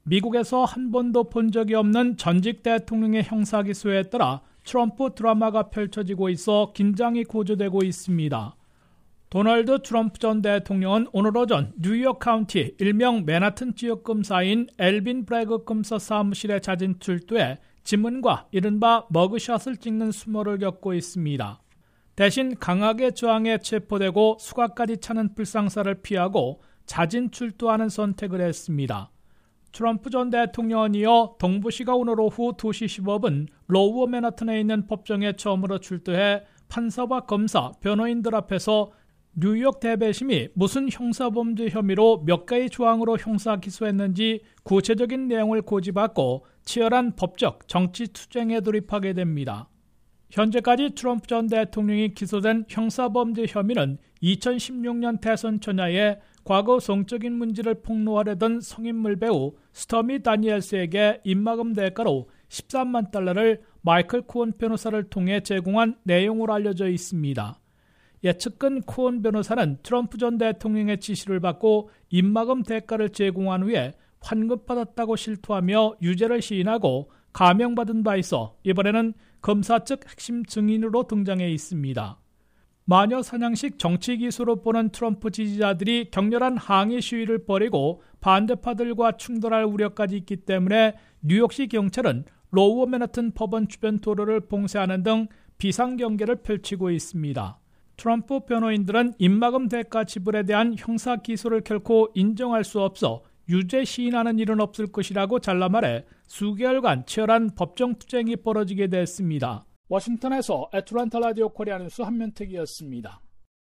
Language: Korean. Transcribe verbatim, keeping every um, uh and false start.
미국에서 한 번도 본 적이 없는 전직 대통령의 형사기소에 따라 트럼프 드라마가 펼쳐지고 있어 긴장이 고조되고 있습니다. 도널드 트럼프 전 대통령은 오늘 오전 뉴욕 카운티 일명 맨하튼 지역 검사인 엘빈 브래그 검사 사무실에 잦은 출두해 지문과 이른바 머그샷을 찍는 수모를 겪고 있습니다. 대신 강하게 저항에 체포되고 수갑까지 차는 불상사를 피하고 자진 출두하는 선택을 했습니다. 트럼프 전 대통령은 이어 동부시가 오늘 오후 두 시 십오 분 로우 맨하튼에 있는 법정에 처음으로 출두해 판사와 검사, 변호인들 앞에서 뉴욕 대배심이 무슨 형사범죄 혐의로 몇 가지 조항으로 형사 기소했는지 구체적인 내용을 고집받고 치열한 법적, 정치 투쟁에 돌입하게 됩니다. 현재까지 트럼프 전 대통령이 기소된 형사범죄 혐의는 이천십육 년 대선 전야에 과거 성적인 문제를 폭로하려던 성인물 배우 스토미 다니엘스에게 입막음 대가로 십삼만 달러를 마이클 코언 변호사를 통해 제공한 내용으로 알려져 있습니다. 예측근 코언 변호사는 트럼프 전 대통령의 지시를 받고 입막음 대가를 제공한 후에 환급받았다고 실토하며 유죄를 시인하고 감형받은 바 있어 이번에는 검사 측 핵심 증인으로 등장해 있습니다. 마녀 사냥식 정치 기수로 보는 트럼프 지지자들이 격렬한 항의 시위를 벌이고 반대파들과 충돌할 우려까지 있기 때문에 뉴욕시 경찰은 로우 맨하튼 법원 주변 도로를 봉쇄하는 등 비상경계를 펼치고 있습니다. 트럼프 변호인들은 입막음 대가 지불에 대한 형사 기소를 결코 인정할 수 없어 유죄 시인하는 일은 없을 것이라고 잘라 말해 수개월간 치열한 법정 투쟁이 벌어지게 됐습니다. 워싱턴에서 애틀랜타 라디오 코리아 뉴스 한면택이었습니다.